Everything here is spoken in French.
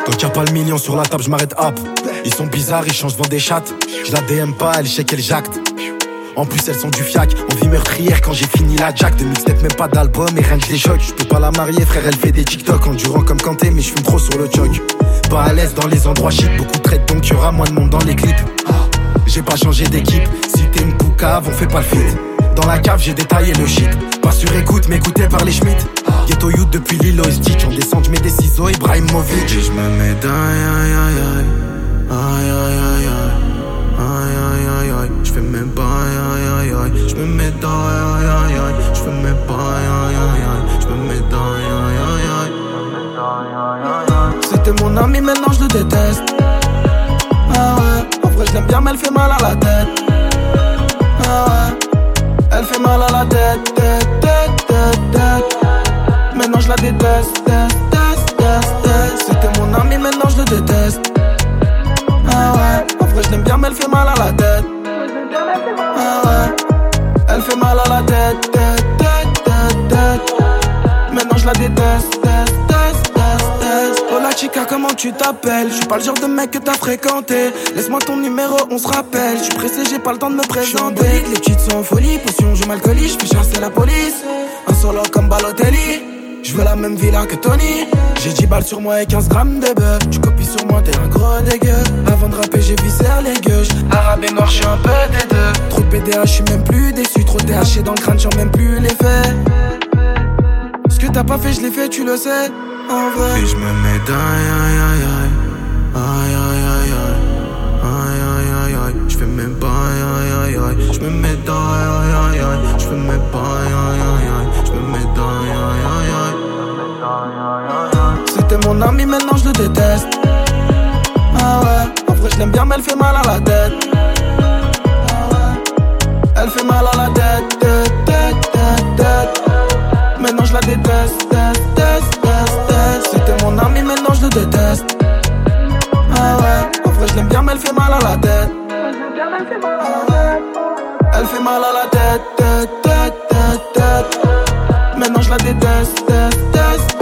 Tant qu'il y a pas le million sur la table, je m'arrête hop. Ils sont bizarres, ils changent devant des chattes. Je la DM pas, elle shake, elle jacte. En plus elles sont du fiac, envie meurtrière quand j'ai fini la jack. De mixtape même pas d'album et rien que je les choque. Je peux pas la marier frère, elle fait des TikTok. Endurant comme Kanté mais je fume trop sur le choc. Pas à l'aise dans les endroits chics, beaucoup de traites donc y'aura moins de monde dans les clips. J'ai pas changé d'équipe, si t'es une poucave on fait pas le fit. Dans la cave j'ai détaillé le shit. Pas sur écoute mais écouté par les Schmitt. Ghetto youth depuis Lilo et Stitch. En descente j'mets des ciseaux Ibrahimovic. Et j'me mets dans aïe aïe aïe. Aïe aïe aïe aïe. Aïe aïe aïe aïe. J'fais même pas aïe aïe aïe. J'me mets dans aïe aïe aïe. J'fais même pas aïe aïe aïe. J'me mets dans aïe aïe aïe. C'était mon ami maintenant je le déteste. Ah ouais. En vrai je l'aime bien mais elle fait mal à la tête. Ah ouais. Elle fait mal à la tête, tête, tête, tête, tête. Maintenant je la déteste, teste, teste, teste, teste. C'était mon ami, maintenant je le déteste. Ah ouais, en vrai je l'aime bien mais elle fait mal à la tête. Ah ouais, elle fait mal à la tête, tête, tête, tête, tête. Maintenant je la déteste, teste, teste, teste, teste. Oh la chica comment tu t'appelles? Je suis pas le genre de mec que t'as fréquenté. Laisse-moi ton numéro, on se rappelle. Je suis pressé, j'ai pas le temps de me présenter. Les petites sont en folie, potion, je m'alcoolise, je fais chasser la police. Un solo comme Balotelli. Je veux la même villa que Tony. J'ai 10 balles sur moi et 15 grammes de bœuf. Tu copies sur moi, t'es un gros dégueu. Avant de rapper, j'ai viscéré les gueuches. Arabe et noir, j'suis un peu des deux. Trop de PDA, j'suis même plus déçu. Trop THC dans le crâne, j'en même plus l'effet. Ce que t'as pas fait, je l'ai fait, tu le sais. En vrai. Et j'me mets dans aïe aïe aïe. Aïe aïe aïe aïe. Aïe aïe aïe aïe. J'fais même pas aïe aïe aïe. J'me mets dans aïe aïe aïe. J'fais même pas aïe aïe aïe. J'me mets dans aïe aïe aïe. C'était mon ami, maintenant je le déteste. Ah ouais, en vrai je l'aime bien mais elle fait mal à la tête. Ah ouais, elle fait mal à la tête, tête, tête, tête, tête. Maintenant je la déteste, teste, teste, teste, teste. C'était mon ami, maintenant je le déteste. Ah ouais, en vrai je l'aime bien mais elle fait mal à la tête. Ah ouais, elle fait mal à la tête, tête, tête, tête, tête. Maintenant je la déteste, teste, teste.